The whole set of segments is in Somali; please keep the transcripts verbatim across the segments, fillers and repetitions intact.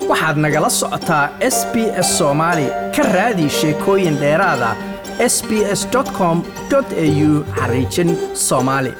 waxaad nagala socotaa S B S Soomaali ka raadi sheekooyin dheeraad ah s b s dot com dot a u xariijin Soomaali.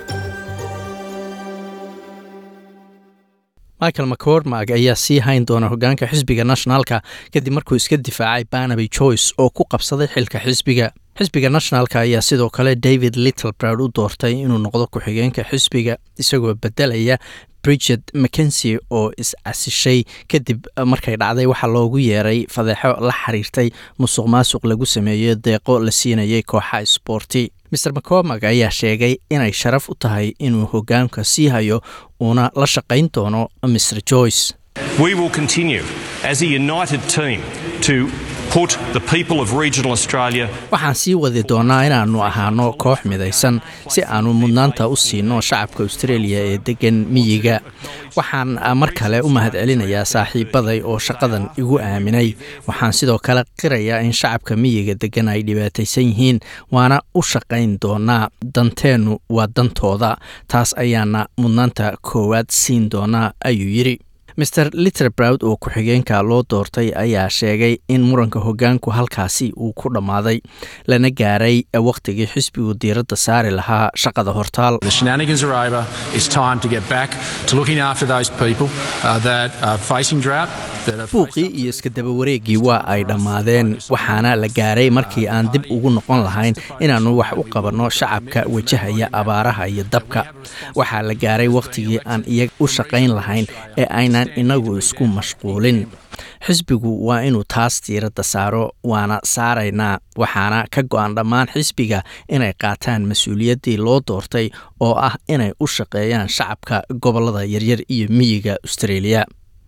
Michael McCormack ayaa sii hayn doona hoggaanka xisbiga nationalka kadib markuu iska difaacay Barnaby Joyce oo ku qabsaday xilka xisbiga. Xisbiga nationalka ayaa sidoo kale David Littleproud u doortay inuu noqdo ku-xigeenka xisbiga isagoo bedelaya Bridget McKenzie oo is-casishay kadib markay dhacday waxa loogu yeeray fadeexo la xiriirtay musuqmaasuq lagu sameeyay deeqo la siinayay kooxaha isboorti. Mister McCormack ayaa sheegay inay sharaf u tahay inuu hoggaanka sii hayo una la shaqayn doono Mister Joyce. We will continue as a united team to put the people of regional Australia. Waxaan sii wadi doonaa inaanu ahaano koox midaysan si aanu mudnaanta u siino shacabka Australia ee degan miyiga. Waxaan mar kale u mahadcelinayaa saaxiibaday oo shaqadan igu aaminay. Waxaan sidoo kale qirayaa in shacabka miyiga degan ay dhibaataysan yihiin waana u shaqayn doonaa danteenu waa dantooda. Taas ayaana mudnaanta koowaad siin doonaa ayuu yiri. Mister Littleproud oo ku-xigeenka loo doortay ayaa sheegay in muranka hoggaanku halkaasi uu ku dhamaaday lana gaaray waqtigii xisbigu diiradda saari lahaa shaqada hortaal. The shenanigans are over. It's time to get back to looking after those people uh, that are facing drought. Buuqii iyo iska daba wareegii waa ay dhammaadeen waxaana la gaaray markii aan dib ugu noqon lahayn inaanu wax u qabanno shacabka wajahaya abaaraha iyo dabka. Waxaa la gaaray waqtigii aan iyaga u shaqayn lahayn ee aynaan inagu isku mashquulin. Xisbigu waa inuu taas diiradda saaro waana saaraynaa waxaana ka go'an dhammaan xisbiga inay qaataan mas'uuliyaddii loo doortay oo ah inay u shaqeeyaan shacabka gobollada yaryar iyo miyiga Australia.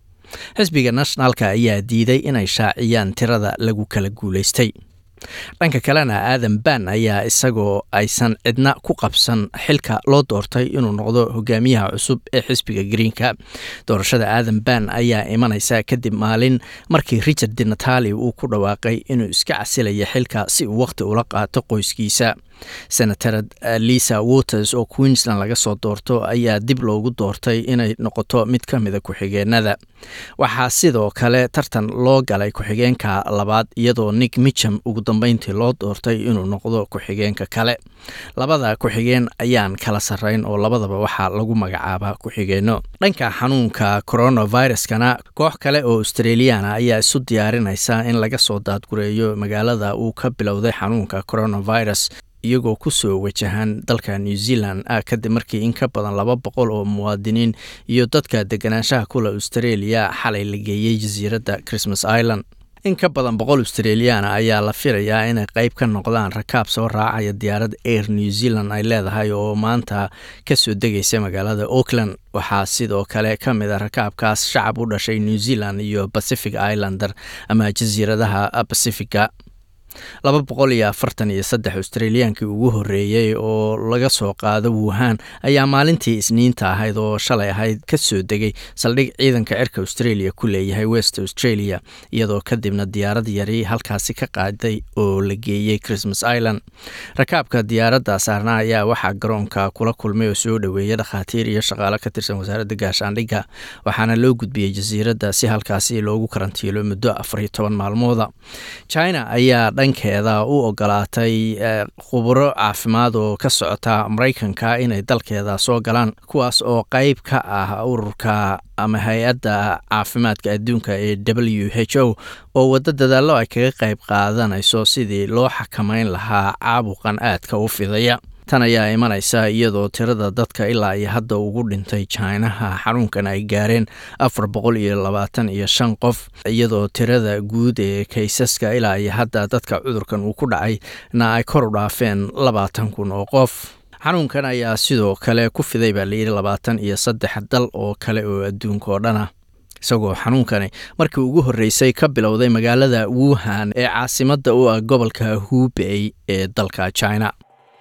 Xisbiga nationalka ayaa diiday inay shaaciyaan tirada lagu kala guuleystay. Dhanka kalena Adam Ban ayaa isagoo aysan cidna ku qabsan xilka loo doortay inuu noqdo hogaamiyaha cusub ee xisbiga Greenka. Doorashada Adam Ban ayaa imanaysa kadib maalin markii Richard Di Natale uu ku dhawaaqay inuu iska casilayo xilka si uu waqti ula qaato qoyskiisa. Senator Lisa Waters oo Queensland laga soo doorto ayaa dib loogu doortay inay noqoto mid ka mid ah ku-xigeenada. Waxaa sidoo kale tartan loo galay ku-xigeenka labaad iyadoo Nick Mitchum ugu dambeyntii loo doortay inuu noqdo ku-xigeenka kale. Labada ku-xigeen ayaan kala sarreyn oo labadaba waxaa lagu magacaabaa ku-xigeeno. Dhanka xanuunka coronavirus-kana koox kale oo Australian ayaa isu diyaarinaysa in laga soo daadgureeyo magaalada uu ka bilowday xanuunka coronavirus iyagoo ku soo wajahan dalka New Zealand ah kadib markii in ka badan laba boqol oo muwaadiniin iyo dadka deganaanshaha kula Australia xalay la geeyay jasiiradda Christmas Island. In ka badan boqol Australian ayaa la filayaa inay qayb ka noqdaan rakaab soo raacaya diyaarad Air New Zealand ay leedahay oo maanta ka soo degaysa magaalada Auckland. Waxaa sidoo kale ka mid ah rakaabkaas shacab u dhashay New Zealand iyo Pacific Islander ama jasiiradaha Pacifica. laba boqol iyo afartan iyo saddex Australiankii ugu horeeyay oo laga soo qaado Wuhan ayaa maalintii Isniinta ahayd oo shalay ahayd ka soo degay saldhig ciidanka cirka Australia ku leeyahay West Australia iyadoo kadibna diyaarad yari halkaasi ka qaaday oo la geeyay Christmas Island. Rakaabka diyaaradda saarnaa ayaa waxaa garoonka kula kulmay oo soo dhaweeyay dhakhaatiir iyo shaqaale ka tirsan wasaaradda gaashaandhigga waxaana loo gudbiyay jasiiradda si halkaasi loogu karantiilo muddo afar iyo toban maalmood. China ayaa dhankeeda u ogolaatay khubaro caafimaad oo ka socota Mareykanka inay dalkeeda soo galaan kuwaas oo qayb ka ah ururka ama hay'adda caafimaadka adduunka ee W H O oo wada dadaallo ay kaga qayb qaadanayso sidii loo xakameyn lahaa caabuqan aadka u fidaya. Tan ayaa imanaysa iyadoo tirada dadka ilaa iyo hadda ugu dhintay Chinaha xanuunkan ay gaareen afar boqol iyo labaatan iyo shan qof iyadoo tirada guud ee kaysaska ilaa iyo hadda dadka cudurkan uu ku dhacay na ay kor u dhaafeen labaatan kun oo qof. Xanuunkan ayaa sidoo kale ku fiday baa la yiri labaatan iyo saddex dal oo kale oo adduunka oo dhan ah. Isagoo xanuunkani markii ugu horeysay ka bilowday magaalada Wuhan ee caasimadda u ah gobolka Hubei ee dalka China.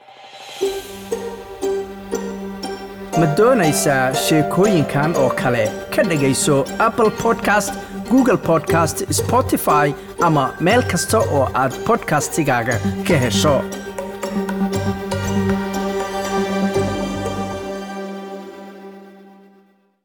Ma doonaysaa sheekooyinkan oo kale ka dhagayso Apple Podcast, Google Podcast, Spotify ama meel kasta oo aad podcastigaaga ka hesho.